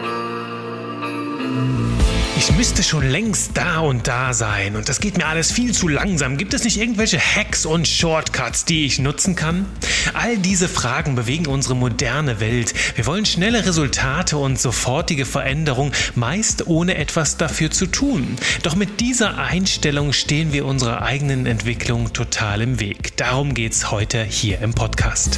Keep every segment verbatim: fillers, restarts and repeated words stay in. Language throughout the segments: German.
Ich müsste schon längst da und da sein und das geht mir alles viel zu langsam. Gibt es nicht irgendwelche Hacks und Shortcuts, die ich nutzen kann? All diese Fragen bewegen unsere moderne Welt. Wir wollen schnelle Resultate und sofortige Veränderung, meist ohne etwas dafür zu tun. Doch mit dieser Einstellung stehen wir unserer eigenen Entwicklung total im Weg. Darum geht's heute hier im Podcast.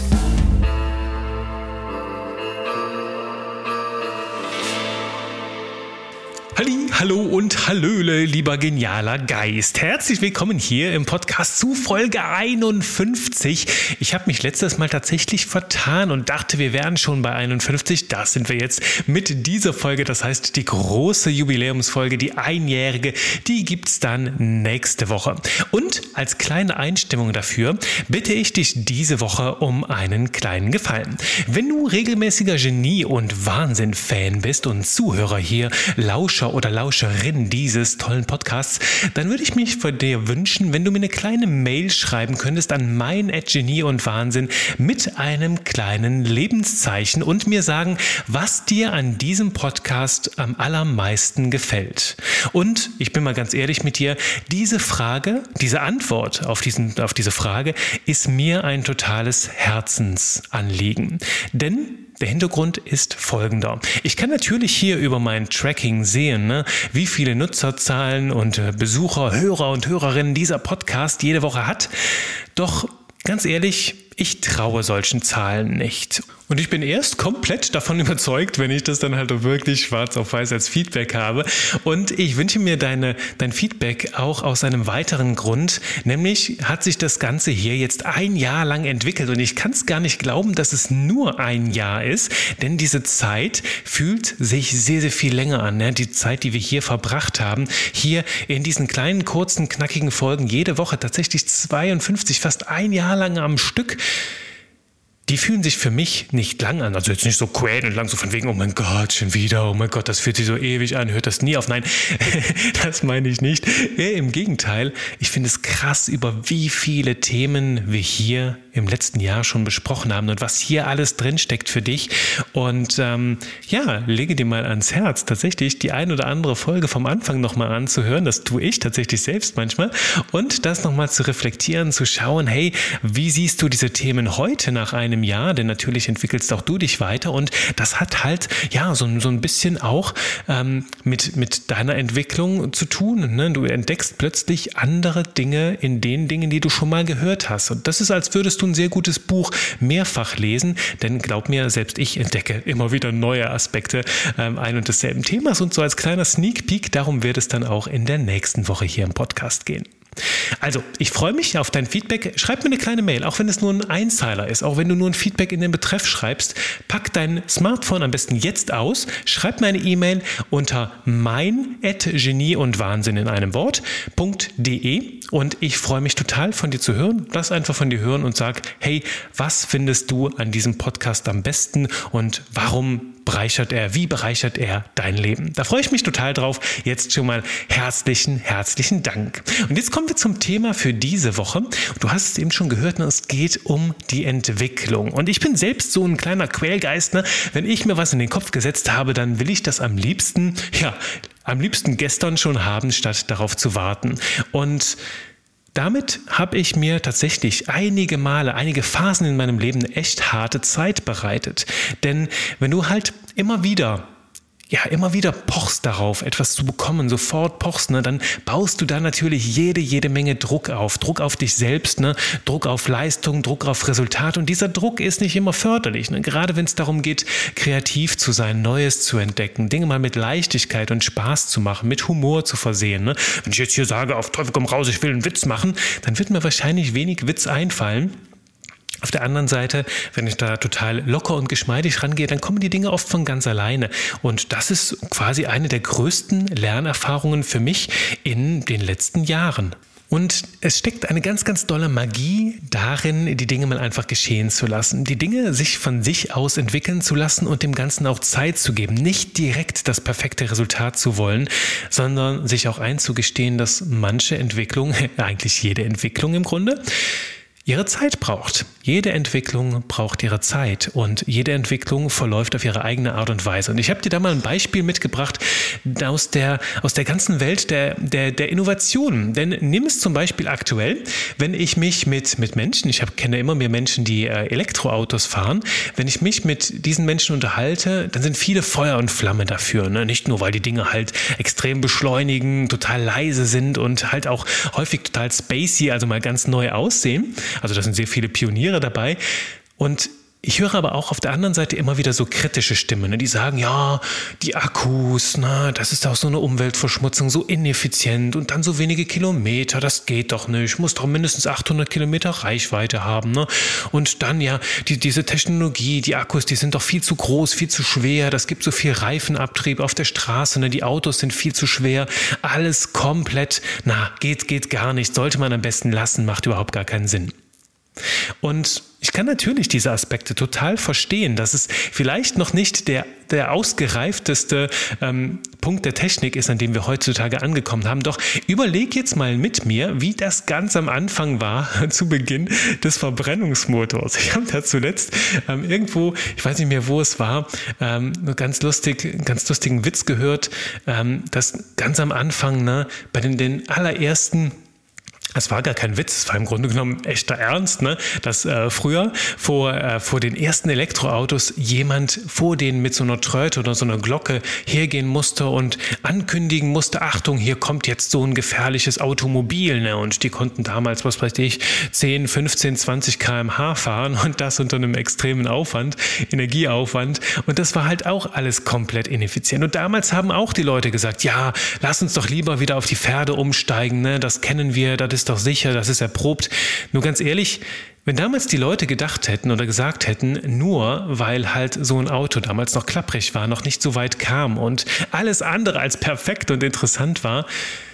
Halli, hallo und hallöle, lieber genialer Geist. Herzlich willkommen hier im Podcast zu Folge einundfünfzig. Ich habe mich letztes Mal tatsächlich vertan und dachte, wir wären schon bei einundfünfzig. Da sind wir jetzt mit dieser Folge. Das heißt, die große Jubiläumsfolge, die einjährige, die gibt's dann nächste Woche. Und als kleine Einstimmung dafür bitte ich dich diese Woche um einen kleinen Gefallen. Wenn du regelmäßiger Genie- und Wahnsinn-Fan bist und Zuhörer hier, Lauscher oder Lauscherin dieses tollen Podcasts, dann würde ich mich von dir wünschen, wenn du mir eine kleine Mail schreiben könntest an mein at genie und wahnsinn mit einem kleinen Lebenszeichen und mir sagen, was dir an diesem Podcast am allermeisten gefällt. Und ich bin mal ganz ehrlich mit dir, diese Frage, diese Antwort auf, diesen, auf diese Frage ist mir ein totales Herzensanliegen. Denn der Hintergrund ist folgender. Ich kann natürlich hier über mein Tracking sehen, ne, wie viele Nutzerzahlen und äh, Besucher, Hörer und Hörerinnen dieser Podcast jede Woche hat. Doch ganz ehrlich, ich traue solchen Zahlen nicht. Und ich bin erst komplett davon überzeugt, wenn ich das dann halt wirklich schwarz auf weiß als Feedback habe. Und ich wünsche mir deine, dein Feedback auch aus einem weiteren Grund. Nämlich hat sich das Ganze hier jetzt ein Jahr lang entwickelt. Und ich kann es gar nicht glauben, dass es nur ein Jahr ist. Denn diese Zeit fühlt sich sehr, sehr viel länger an. Ne? Die Zeit, die wir hier verbracht haben. Hier in diesen kleinen, kurzen, knackigen Folgen. Jede Woche tatsächlich zweiundfünfzig, fast ein Jahr lang am Stück. Die fühlen sich für mich nicht lang an, also jetzt nicht so quälend lang, so von wegen, oh mein Gott, schon wieder, oh mein Gott, das fühlt sich so ewig an, hört das nie auf. Nein, das meine ich nicht. Eher im Gegenteil, ich finde es krass, über wie viele Themen wir hier im letzten Jahr schon besprochen haben und was hier alles drinsteckt für dich. Und ähm, ja, lege dir mal ans Herz, tatsächlich die ein oder andere Folge vom Anfang nochmal anzuhören, das tue ich tatsächlich selbst manchmal, und das nochmal zu reflektieren, zu schauen, hey, wie siehst du diese Themen heute nach einem Jahr, denn natürlich entwickelst auch du dich weiter und das hat halt ja so, so ein bisschen auch ähm, mit, mit deiner Entwicklung zu tun. Ne? Du entdeckst plötzlich andere Dinge in den Dingen, die du schon mal gehört hast, und das ist, als würdest du ein sehr gutes Buch mehrfach lesen, denn glaub mir, selbst ich entdecke immer wieder neue Aspekte ähm, ein und desselben Themas, und so als kleiner Sneak Peek, darum wird es dann auch in der nächsten Woche hier im Podcast gehen. Also, ich freue mich auf dein Feedback. Schreib mir eine kleine Mail, auch wenn es nur ein Einzeiler ist, auch wenn du nur ein Feedback in den Betreff schreibst. Pack dein Smartphone am besten jetzt aus, schreib mir eine E-Mail unter mein at genie und wahnsinn in einem Wort .de und ich freue mich total von dir zu hören. Lass einfach von dir hören und sag, hey, was findest du an diesem Podcast am besten und warum bereichert er, wie bereichert er dein Leben? Da freue ich mich total drauf. Jetzt schon mal herzlichen, herzlichen Dank. Und jetzt kommen wir zum Thema für diese Woche. Du hast es eben schon gehört, ne? Es geht um die Entwicklung. Und ich bin selbst so ein kleiner Quälgeist. Ne? Wenn ich mir was in den Kopf gesetzt habe, dann will ich das am liebsten, ja, am liebsten gestern schon haben, statt darauf zu warten. Und damit habe ich mir tatsächlich einige Male, einige Phasen in meinem Leben eine echt harte Zeit bereitet. Denn wenn du halt immer wieder, ja, immer wieder pochst darauf, etwas zu bekommen, sofort pochst, ne, dann baust du da natürlich jede, jede Menge Druck auf. Druck auf dich selbst, ne, Druck auf Leistung, Druck auf Resultat. Und dieser Druck ist nicht immer förderlich. Ne? Gerade wenn es darum geht, kreativ zu sein, Neues zu entdecken, Dinge mal mit Leichtigkeit und Spaß zu machen, mit Humor zu versehen. Ne? Wenn ich jetzt hier sage, auf Teufel komm raus, ich will einen Witz machen, dann wird mir wahrscheinlich wenig Witz einfallen. Auf der anderen Seite, wenn ich da total locker und geschmeidig rangehe, dann kommen die Dinge oft von ganz alleine. Und das ist quasi eine der größten Lernerfahrungen für mich in den letzten Jahren. Und es steckt eine ganz, ganz dolle Magie darin, die Dinge mal einfach geschehen zu lassen. Die Dinge sich von sich aus entwickeln zu lassen und dem Ganzen auch Zeit zu geben. Nicht direkt das perfekte Resultat zu wollen, sondern sich auch einzugestehen, dass manche Entwicklung, eigentlich jede Entwicklung im Grunde, ihre Zeit braucht. Jede Entwicklung braucht ihre Zeit und jede Entwicklung verläuft auf ihre eigene Art und Weise. Und ich habe dir da mal ein Beispiel mitgebracht aus der, aus der ganzen Welt der, der, der Innovationen. Denn nimm es zum Beispiel aktuell, wenn ich mich mit, mit Menschen, ich hab, kenne immer mehr Menschen, die äh, Elektroautos fahren, wenn ich mich mit diesen Menschen unterhalte, dann sind viele Feuer und Flamme dafür. Ne? Nicht nur, weil die Dinge halt extrem beschleunigen, total leise sind und halt auch häufig total spacey, also mal ganz neu aussehen. Also da sind sehr viele Pioniere dabei. Und ich höre aber auch auf der anderen Seite immer wieder so kritische Stimmen, ne, die sagen, ja, die Akkus, na, das ist auch so eine Umweltverschmutzung, so ineffizient und dann so wenige Kilometer, das geht doch nicht, muss doch mindestens achthundert Kilometer Reichweite haben. Ne? Und dann ja, die, diese Technologie, die Akkus, die sind doch viel zu groß, viel zu schwer, das gibt so viel Reifenabtrieb auf der Straße, ne? Die Autos sind viel zu schwer, alles komplett, na, geht, geht gar nicht, sollte man am besten lassen, macht überhaupt gar keinen Sinn. Und ich kann natürlich diese Aspekte total verstehen, dass es vielleicht noch nicht der, der ausgereifteste ähm, Punkt der Technik ist, an dem wir heutzutage angekommen haben. Doch überleg jetzt mal mit mir, wie das ganz am Anfang war, zu Beginn des Verbrennungsmotors. Ich habe da zuletzt ähm, irgendwo, ich weiß nicht mehr, wo es war, ähm, ganz lustig, ganz lustigen Witz gehört, ähm, dass ganz am Anfang, ne, bei den, den allerersten Es war gar kein Witz, es war im Grunde genommen echter Ernst, ne? Dass äh, früher vor, äh, vor den ersten Elektroautos jemand vor denen mit so einer Tröte oder so einer Glocke hergehen musste und ankündigen musste, Achtung, hier kommt jetzt so ein gefährliches Automobil. Ne? Und die konnten damals, was weiß ich, zehn, fünfzehn, zwanzig Kilometer pro Stunde fahren und das unter einem extremen Aufwand, Energieaufwand. Und das war halt auch alles komplett ineffizient. Und damals haben auch die Leute gesagt, ja, lass uns doch lieber wieder auf die Pferde umsteigen, ne? Das kennen wir, das ist doch sicher, das ist erprobt. Nur ganz ehrlich, wenn damals die Leute gedacht hätten oder gesagt hätten, nur weil halt so ein Auto damals noch klapprig war, noch nicht so weit kam und alles andere als perfekt und interessant war,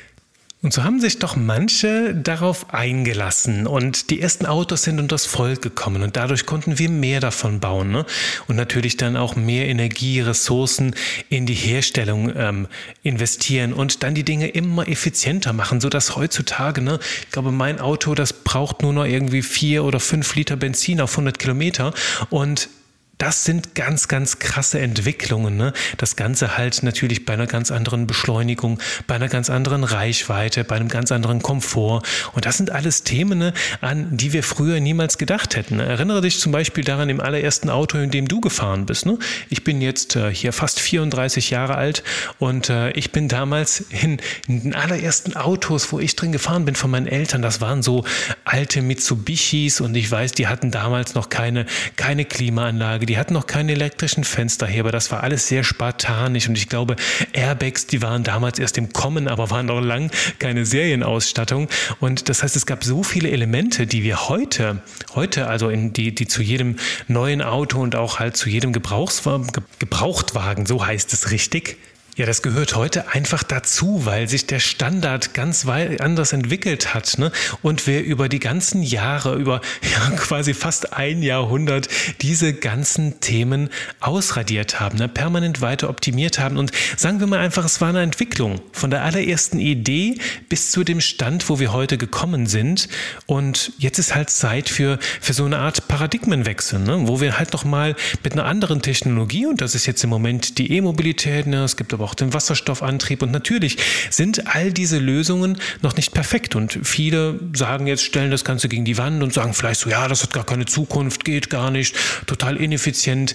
und so haben sich doch manche darauf eingelassen und die ersten Autos sind unter das Volk gekommen und dadurch konnten wir mehr davon bauen, ne? Und natürlich dann auch mehr Energie, Ressourcen in die Herstellung ähm, investieren und dann die Dinge immer effizienter machen, sodass heutzutage, ne, ich glaube, mein Auto, das braucht nur noch irgendwie vier oder fünf Liter Benzin auf hundert Kilometer und das sind ganz, ganz krasse Entwicklungen, ne? Das Ganze halt natürlich bei einer ganz anderen Beschleunigung, bei einer ganz anderen Reichweite, bei einem ganz anderen Komfort. Und das sind alles Themen, ne, an die wir früher niemals gedacht hätten. Erinnere dich zum Beispiel daran im allerersten Auto, in dem du gefahren bist. Ne? Ich bin jetzt äh, hier fast vierunddreißig Jahre alt und äh, ich bin damals in, in den allerersten Autos, wo ich drin gefahren bin von meinen Eltern, das waren so alte Mitsubishis und ich weiß, die hatten damals noch keine, keine Klimaanlage. Die hatten noch keine elektrischen Fensterheber, das war alles sehr spartanisch und ich glaube, Airbags, die waren damals erst im Kommen, aber waren noch lang keine Serienausstattung und das heißt, es gab so viele Elemente, die wir heute, heute also in die, die zu jedem neuen Auto und auch halt zu jedem Gebrauchswagen, Gebrauchtwagen, so heißt es richtig, ja, das gehört heute einfach dazu, weil sich der Standard ganz weit anders entwickelt hat, ne? Und wir über die ganzen Jahre, über ja, quasi fast ein Jahrhundert diese ganzen Themen ausradiert haben, ne? Permanent weiter optimiert haben und sagen wir mal einfach, es war eine Entwicklung von der allerersten Idee bis zu dem Stand, wo wir heute gekommen sind und jetzt ist halt Zeit für, für so eine Art Paradigmenwechsel, ne? Wo wir halt nochmal mit einer anderen Technologie und das ist jetzt im Moment die E-Mobilität, ne? Es gibt aber auch den Wasserstoffantrieb und natürlich sind all diese Lösungen noch nicht perfekt und viele sagen jetzt, stellen das Ganze gegen die Wand und sagen vielleicht so, ja, das hat gar keine Zukunft, geht gar nicht, total ineffizient,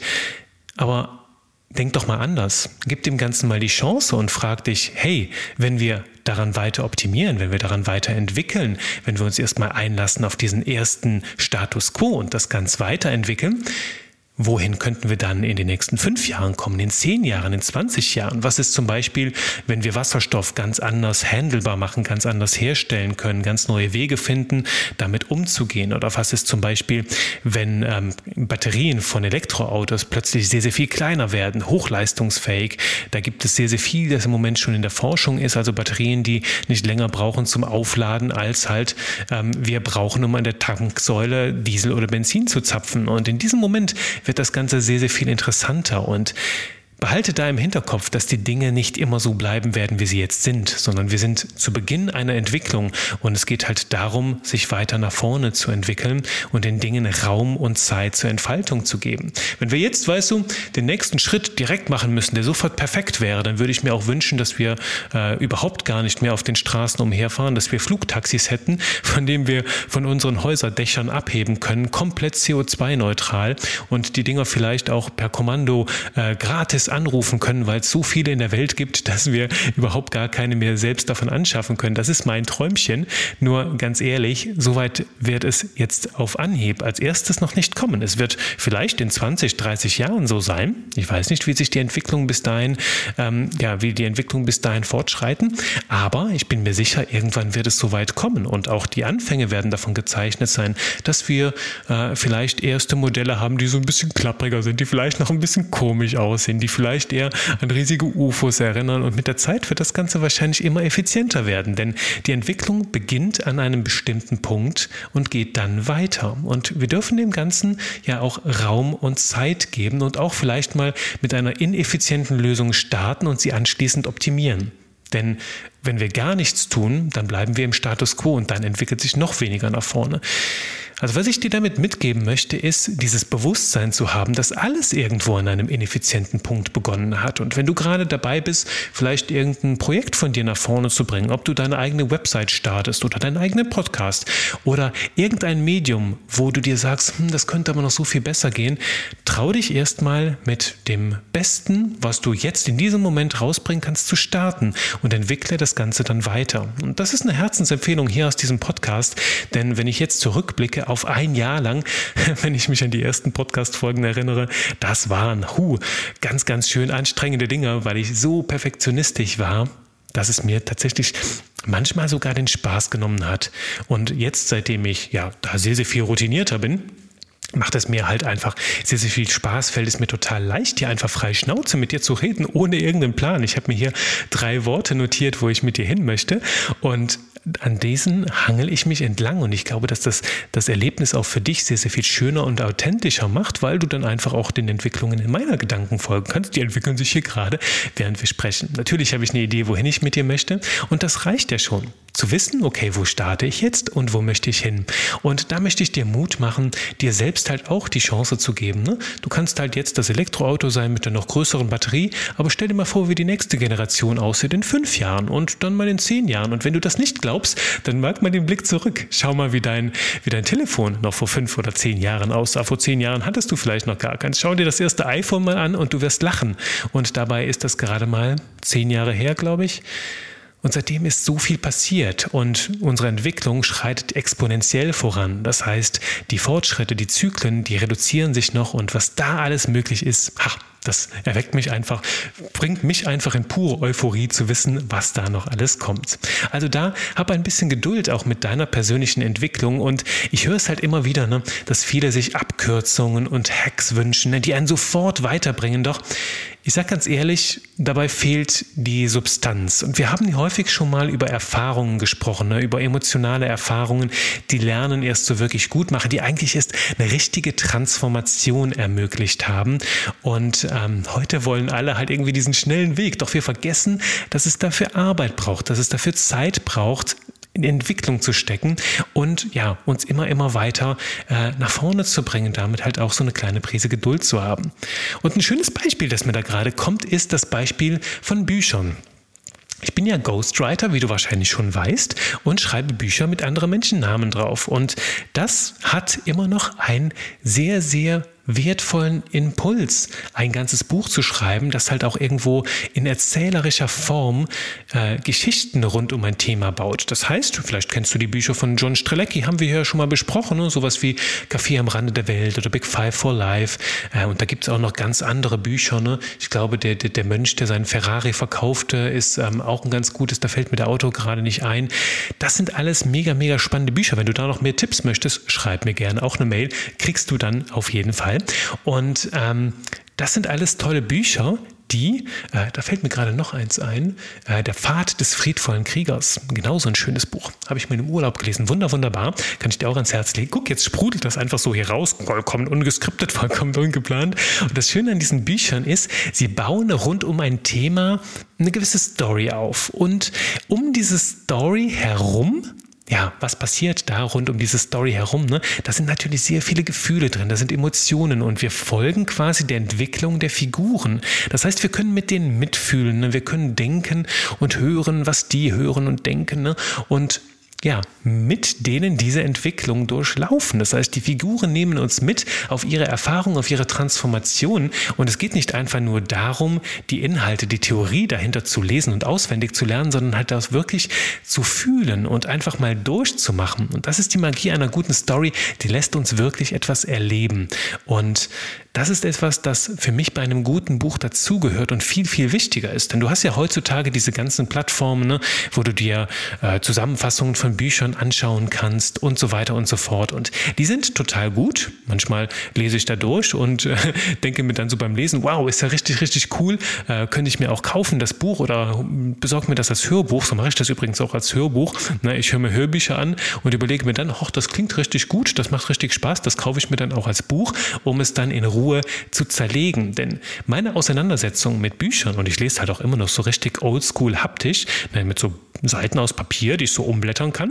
aber denk doch mal anders, gib dem Ganzen mal die Chance und frag dich, hey, wenn wir daran weiter optimieren, wenn wir daran weiterentwickeln, wenn wir uns erstmal einlassen auf diesen ersten Status Quo und das ganz weiterentwickeln, wohin könnten wir dann in den nächsten fünf Jahren kommen, in zehn Jahren, in zwanzig Jahren? Was ist zum Beispiel, wenn wir Wasserstoff ganz anders handelbar machen, ganz anders herstellen können, ganz neue Wege finden, damit umzugehen? Oder was ist zum Beispiel, wenn ähm, Batterien von Elektroautos plötzlich sehr, sehr viel kleiner werden, hochleistungsfähig? Da gibt es sehr, sehr viel, das im Moment schon in der Forschung ist, also Batterien, die nicht länger brauchen zum Aufladen, als halt ähm, wir brauchen, um an der Tanksäule Diesel oder Benzin zu zapfen. Und in diesem Moment wird das Ganze sehr, sehr viel interessanter und Behalte da im Hinterkopf, dass die Dinge nicht immer so bleiben werden, wie sie jetzt sind, sondern wir sind zu Beginn einer Entwicklung und es geht halt darum, sich weiter nach vorne zu entwickeln und den Dingen Raum und Zeit zur Entfaltung zu geben. Wenn wir jetzt, weißt du, den nächsten Schritt direkt machen müssen, der sofort perfekt wäre, dann würde ich mir auch wünschen, dass wir äh, überhaupt gar nicht mehr auf den Straßen umherfahren, dass wir Flugtaxis hätten, von denen wir von unseren Häuserdächern abheben können, komplett C O zwei neutral und die Dinger vielleicht auch per Kommando äh, gratis anrufen können, weil es so viele in der Welt gibt, dass wir überhaupt gar keine mehr selbst davon anschaffen können. Das ist mein Träumchen. Nur ganz ehrlich, soweit wird es jetzt auf Anhieb als erstes noch nicht kommen. Es wird vielleicht in zwanzig, dreißig Jahren so sein. Ich weiß nicht, wie sich die Entwicklung bis dahin, ähm, ja, wie die Entwicklung bis dahin fortschreiten. Aber ich bin mir sicher, irgendwann wird es so weit kommen. Und auch die Anfänge werden davon gezeichnet sein, dass wir äh, vielleicht erste Modelle haben, die so ein bisschen klappriger sind, die vielleicht noch ein bisschen komisch aussehen, die vielleicht eher an riesige U F Os erinnern und mit der Zeit wird das Ganze wahrscheinlich immer effizienter werden, denn die Entwicklung beginnt an einem bestimmten Punkt und geht dann weiter und wir dürfen dem Ganzen ja auch Raum und Zeit geben und auch vielleicht mal mit einer ineffizienten Lösung starten und sie anschließend optimieren. Denn wenn wir gar nichts tun, dann bleiben wir im Status quo und dann entwickelt sich noch weniger nach vorne. Also was ich dir damit mitgeben möchte, ist, dieses Bewusstsein zu haben, dass alles irgendwo an einem ineffizienten Punkt begonnen hat. Und wenn du gerade dabei bist, vielleicht irgendein Projekt von dir nach vorne zu bringen, ob du deine eigene Website startest oder deinen eigenen Podcast oder irgendein Medium, wo du dir sagst, hm, das könnte aber noch so viel besser gehen, trau dich erstmal mit dem Besten, was du jetzt in diesem Moment rausbringen kannst, zu starten und entwickle das Ganze dann weiter. Und das ist eine Herzensempfehlung hier aus diesem Podcast, denn wenn ich jetzt zurückblicke auf ein Jahr lang, wenn ich mich an die ersten Podcast-Folgen erinnere, das waren hu, ganz, ganz schön anstrengende Dinge, weil ich so perfektionistisch war, dass es mir tatsächlich manchmal sogar den Spaß genommen hat. Und jetzt, seitdem ich ja da sehr, sehr viel routinierter bin, macht es mir halt einfach sehr, sehr viel Spaß, fällt es mir total leicht, hier einfach frei Schnauze mit dir zu reden, ohne irgendeinen Plan. Ich habe mir hier drei Worte notiert, wo ich mit dir hin möchte und an diesen hangel ich mich entlang und ich glaube, dass das das Erlebnis auch für dich sehr, sehr viel schöner und authentischer macht, weil du dann einfach auch den Entwicklungen in meiner Gedanken folgen kannst. Die entwickeln sich hier gerade, während wir sprechen. Natürlich habe ich eine Idee, wohin ich mit dir möchte und das reicht ja schon. Zu wissen, okay, wo starte ich jetzt und wo möchte ich hin? Und da möchte ich dir Mut machen, dir selbst halt auch die Chance zu geben. Ne? Du kannst halt jetzt das Elektroauto sein mit der noch größeren Batterie, aber stell dir mal vor, wie die nächste Generation aussieht in fünf Jahren und dann mal in zehn Jahren. Und wenn du das nicht glaubst, dann wag mal den Blick zurück. Schau mal, wie dein, wie dein Telefon noch vor fünf oder zehn Jahren aussah. Vor zehn Jahren hattest du vielleicht noch gar keins. Schau dir das erste iPhone mal an und du wirst lachen. Und dabei ist das gerade mal zehn Jahre her, glaube ich. Und seitdem ist so viel passiert und unsere Entwicklung schreitet exponentiell voran. Das heißt, die Fortschritte, die Zyklen, die reduzieren sich noch und was da alles möglich ist, ach, das erweckt mich einfach, bringt mich einfach in pure Euphorie zu wissen, was da noch alles kommt. Also da hab ein bisschen Geduld auch mit deiner persönlichen Entwicklung und ich höre es halt immer wieder, ne, dass viele sich Abkürzungen und Hacks wünschen, ne, die einen sofort weiterbringen. Doch ich sage ganz ehrlich, dabei fehlt die Substanz. Und wir haben häufig schon mal über Erfahrungen gesprochen, ne, über emotionale Erfahrungen, die Lernen erst so wirklich gut machen, die eigentlich erst eine richtige Transformation ermöglicht haben. Und ähm, heute wollen alle halt irgendwie diesen schnellen Weg. Doch wir vergessen, dass es dafür Arbeit braucht, dass es dafür Zeit braucht, in Entwicklung zu stecken und ja, uns immer, immer weiter äh, nach vorne zu bringen, damit halt auch so eine kleine Prise Geduld zu haben. Und ein schönes Beispiel, das mir da gerade kommt, ist das Beispiel von Büchern. Ich bin ja Ghostwriter, wie du wahrscheinlich schon weißt, und schreibe Bücher mit anderen Menschennamen drauf. Und das hat immer noch einen sehr, sehr wertvollen Impuls, ein ganzes Buch zu schreiben, das halt auch irgendwo in erzählerischer Form äh, Geschichten rund um ein Thema baut. Das heißt, vielleicht kennst du die Bücher von John Strelecki, haben wir ja schon mal besprochen, ne? Sowas wie Café am Rande der Welt oder Big Five for Life. Äh, und da gibt es auch noch ganz andere Bücher. Ne? Ich glaube, der, der, der Mönch, der seinen Ferrari verkaufte, ist ähm, auch ein ganz gutes, da fällt mir der Autor gerade nicht ein. Das sind alles mega, mega spannende Bücher. Wenn du da noch mehr Tipps möchtest, schreib mir gerne auch eine Mail, kriegst du dann auf jeden Fall. Und ähm, das sind alles tolle Bücher, die, äh, da fällt mir gerade noch eins ein, äh, Der Pfad des friedvollen Kriegers. Genauso ein schönes Buch. Habe ich mir im Urlaub gelesen. Wunder, wunderbar. Kann ich dir auch ans Herz legen. Guck, jetzt sprudelt das einfach so hier raus. Vollkommen ungeskriptet, vollkommen ungeplant. Und das Schöne an diesen Büchern ist, sie bauen rund um ein Thema eine gewisse Story auf. Und um diese Story herum, ja, was passiert da rund um diese Story herum? Ne? Da sind natürlich sehr viele Gefühle drin, da sind Emotionen und wir folgen quasi der Entwicklung der Figuren. Das heißt, wir können mit denen mitfühlen, ne? Wir können denken und hören, was die hören und denken, ne? Und ja, mit denen diese Entwicklung durchlaufen. Das heißt, die Figuren nehmen uns mit auf ihre Erfahrung, auf ihre Transformation. Und es geht nicht einfach nur darum, die Inhalte, die Theorie dahinter zu lesen und auswendig zu lernen, sondern halt das wirklich zu fühlen und einfach mal durchzumachen. Und das ist die Magie einer guten Story, die lässt uns wirklich etwas erleben. Und das ist etwas, das für mich bei einem guten Buch dazugehört und viel, viel wichtiger ist. Denn du hast ja heutzutage diese ganzen Plattformen, ne, wo du dir äh, Zusammenfassungen von Büchern anschauen kannst und so weiter und so fort. Und die sind total gut. Manchmal lese ich da durch und äh, denke mir dann so beim Lesen, wow, ist ja richtig, richtig cool. Äh, könnte ich mir auch kaufen, das Buch, oder besorge mir das als Hörbuch. So mache ich das übrigens auch als Hörbuch. Na, ich höre mir Hörbücher an und überlege mir dann, ach, das klingt richtig gut, das macht richtig Spaß, das kaufe ich mir dann auch als Buch, um es dann in Ruhe zu zerlegen. Denn meine Auseinandersetzung mit Büchern, und ich lese halt auch immer noch so richtig oldschool haptisch, mit so Seiten aus Papier, die ich so umblättern kann.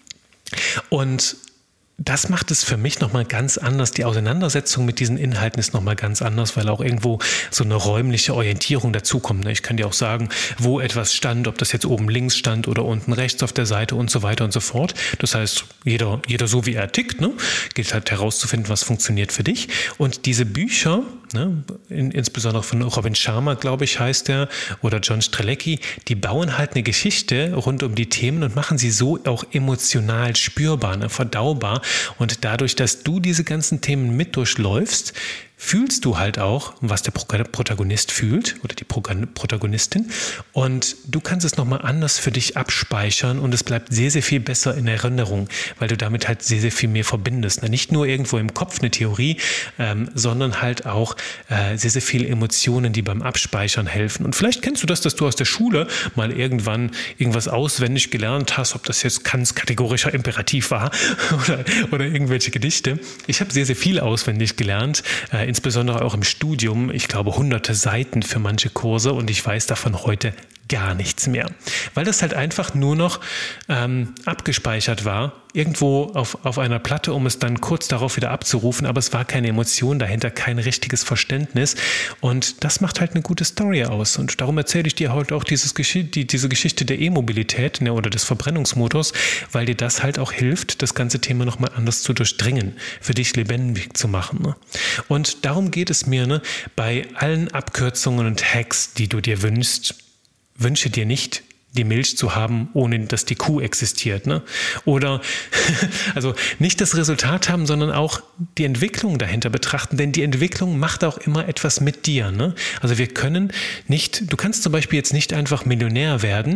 Und das macht es für mich nochmal ganz anders. Die Auseinandersetzung mit diesen Inhalten ist nochmal ganz anders, weil auch irgendwo so eine räumliche Orientierung dazukommt. Ich kann dir auch sagen, wo etwas stand, ob das jetzt oben links stand oder unten rechts auf der Seite und so weiter und so fort. Das heißt, jeder, jeder so wie er tickt, ne, gilt halt herauszufinden, was funktioniert für dich. Und diese Bücher, ne, in, insbesondere von Robin Sharma, glaube ich, heißt der, oder John Strelecki, die bauen halt eine Geschichte rund um die Themen und machen sie so auch emotional spürbar, ne, verdaubar. Und dadurch, dass du diese ganzen Themen mit durchläufst, fühlst du halt auch, was der Protagonist fühlt oder die Protagonistin, und du kannst es nochmal anders für dich abspeichern und es bleibt sehr, sehr viel besser in Erinnerung, weil du damit halt sehr, sehr viel mehr verbindest. Nicht nur irgendwo im Kopf eine Theorie, ähm, sondern halt auch äh, sehr, sehr viele Emotionen, die beim Abspeichern helfen. Und vielleicht kennst du das, dass du aus der Schule mal irgendwann irgendwas auswendig gelernt hast, ob das jetzt Kants kategorischer Imperativ war oder, oder irgendwelche Gedichte. Ich habe sehr, sehr viel auswendig gelernt, äh, insbesondere auch im Studium, ich glaube hunderte Seiten für manche Kurse, und ich weiß davon heute gar nichts mehr. Weil das halt einfach nur noch ähm, abgespeichert war, irgendwo auf, auf einer Platte, um es dann kurz darauf wieder abzurufen, aber es war keine Emotion dahinter, kein richtiges Verständnis, und das macht halt eine gute Story aus, und darum erzähle ich dir heute auch dieses Gesch- die, diese Geschichte der E-Mobilität, ne, oder des Verbrennungsmotors, weil dir das halt auch hilft, das ganze Thema nochmal anders zu durchdringen, für dich lebendig zu machen. Ne? Und darum geht es mir, ne, bei allen Abkürzungen und Hacks, die du dir wünschst. Wünsche dir nicht, die Milch zu haben, ohne dass die Kuh existiert. Ne? Oder also nicht das Resultat haben, sondern auch die Entwicklung dahinter betrachten, denn die Entwicklung macht auch immer etwas mit dir. Ne? Also wir können nicht, du kannst zum Beispiel jetzt nicht einfach Millionär werden,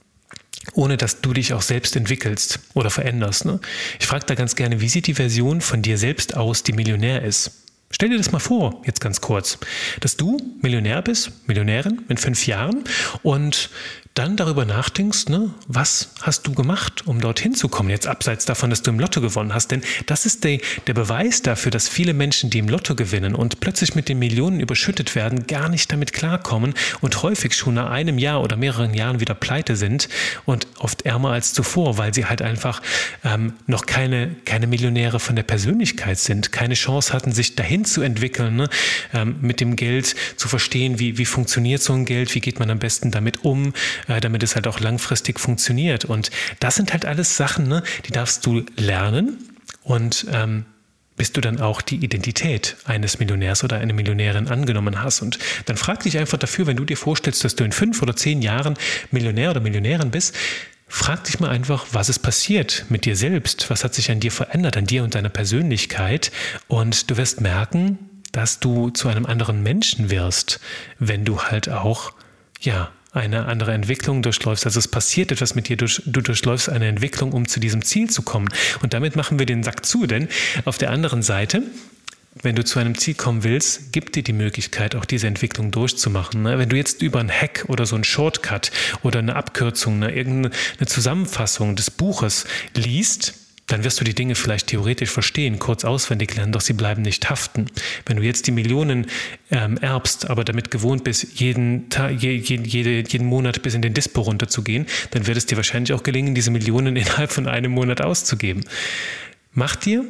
ohne dass du dich auch selbst entwickelst oder veränderst. Ne? Ich frage da ganz gerne, wie sieht die Version von dir selbst aus, die Millionär ist? Stell dir das mal vor, jetzt ganz kurz, dass du Millionär bist, Millionärin in fünf Jahren, und dann darüber nachdenkst, ne, was hast du gemacht, um dorthin zu kommen, jetzt abseits davon, dass du im Lotto gewonnen hast. Denn das ist der, der Beweis dafür, dass viele Menschen, die im Lotto gewinnen und plötzlich mit den Millionen überschüttet werden, gar nicht damit klarkommen und häufig schon nach einem Jahr oder mehreren Jahren wieder pleite sind und oft ärmer als zuvor, weil sie halt einfach ähm, noch keine, keine Millionäre von der Persönlichkeit sind, keine Chance hatten, sich dahin zu entwickeln, ne, ähm, mit dem Geld zu verstehen, wie, wie funktioniert so ein Geld, wie geht man am besten damit um, damit es halt auch langfristig funktioniert. Und das sind halt alles Sachen, ne, die darfst du lernen, und ähm, bis du dann auch die Identität eines Millionärs oder einer Millionärin angenommen hast. Und dann frag dich einfach dafür, wenn du dir vorstellst, dass du in fünf oder zehn Jahren Millionär oder Millionärin bist, frag dich mal einfach, was ist passiert mit dir selbst? Was hat sich an dir verändert, an dir und deiner Persönlichkeit? Und du wirst merken, dass du zu einem anderen Menschen wirst, wenn du halt auch, ja, eine andere Entwicklung durchläufst. Also es passiert etwas mit dir, du durchläufst eine Entwicklung, um zu diesem Ziel zu kommen. Und damit machen wir den Sack zu, denn auf der anderen Seite wenn du zu einem Ziel kommen willst, gibt dir die Möglichkeit, auch diese Entwicklung durchzumachen. Wenn du jetzt über einen Hack oder so einen Shortcut oder eine Abkürzung, eine, irgendeine Zusammenfassung des Buches liest, dann wirst du die Dinge vielleicht theoretisch verstehen, kurz auswendig lernen, doch sie bleiben nicht haften. Wenn du jetzt die Millionen ähm, erbst, aber damit gewohnt bist, jeden, Tag, je, jede, jeden Monat bis in den Dispo runterzugehen, dann wird es dir wahrscheinlich auch gelingen, diese Millionen innerhalb von einem Monat auszugeben. Mach dir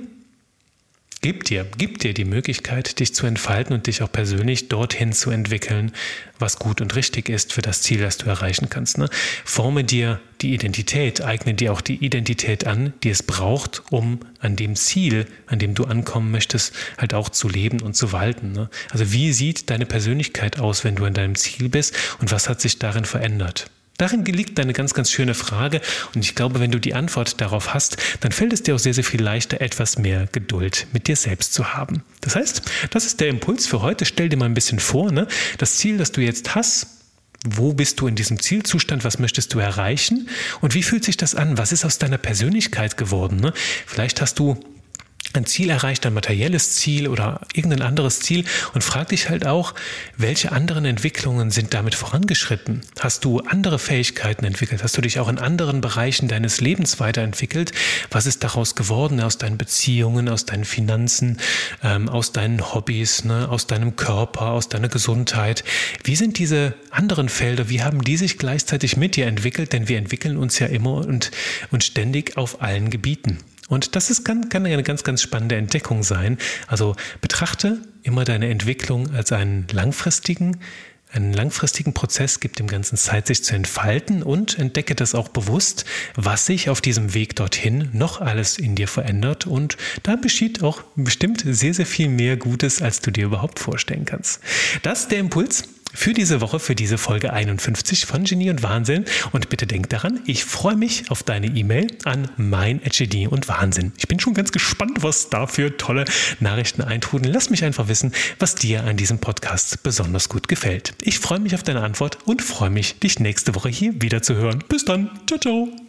Gib dir, gib dir die Möglichkeit, dich zu entfalten und dich auch persönlich dorthin zu entwickeln, was gut und richtig ist für das Ziel, das du erreichen kannst. Ne? Forme dir die Identität, eigne dir auch die Identität an, die es braucht, um an dem Ziel, an dem du ankommen möchtest, halt auch zu leben und zu walten. Ne? Also wie sieht deine Persönlichkeit aus, wenn du an deinem Ziel bist und was hat sich darin verändert? Darin liegt eine ganz, ganz schöne Frage und ich glaube, wenn du die Antwort darauf hast, dann fällt es dir auch sehr, sehr viel leichter, etwas mehr Geduld mit dir selbst zu haben. Das heißt, das ist der Impuls für heute. Stell dir mal ein bisschen vor, ne? Das Ziel, das du jetzt hast, wo bist du in diesem Zielzustand, was möchtest du erreichen und wie fühlt sich das an? Was ist aus deiner Persönlichkeit geworden? Ne? Vielleicht hast du ein Ziel erreicht, ein materielles Ziel oder irgendein anderes Ziel und frag dich halt auch, welche anderen Entwicklungen sind damit vorangeschritten? Hast du andere Fähigkeiten entwickelt? Hast du dich auch in anderen Bereichen deines Lebens weiterentwickelt? Was ist daraus geworden aus deinen Beziehungen, aus deinen Finanzen, ähm, aus deinen Hobbys, ne, aus deinem Körper, aus deiner Gesundheit? Wie sind diese anderen Felder, wie haben die sich gleichzeitig mit dir entwickelt? Denn wir entwickeln uns ja immer und, und ständig auf allen Gebieten. Und das ist, kann, kann eine ganz, ganz spannende Entdeckung sein. Also betrachte immer deine Entwicklung als einen langfristigen, einen langfristigen Prozess, gibt dem Ganzen Zeit, sich zu entfalten und entdecke das auch bewusst, was sich auf diesem Weg dorthin noch alles in dir verändert. Und da geschieht auch bestimmt sehr, sehr viel mehr Gutes, als du dir überhaupt vorstellen kannst. Das ist der Impuls für diese Woche, für diese Folge einundfünfzig von Genie und Wahnsinn. Und bitte denk daran, ich freue mich auf deine E-Mail an mein at genie und Wahnsinn. Ich bin schon ganz gespannt, was da für tolle Nachrichten eintrudeln. Lass mich einfach wissen, was dir an diesem Podcast besonders gut gefällt. Ich freue mich auf deine Antwort und freue mich, dich nächste Woche hier wieder zu hören. Bis dann. Ciao, ciao.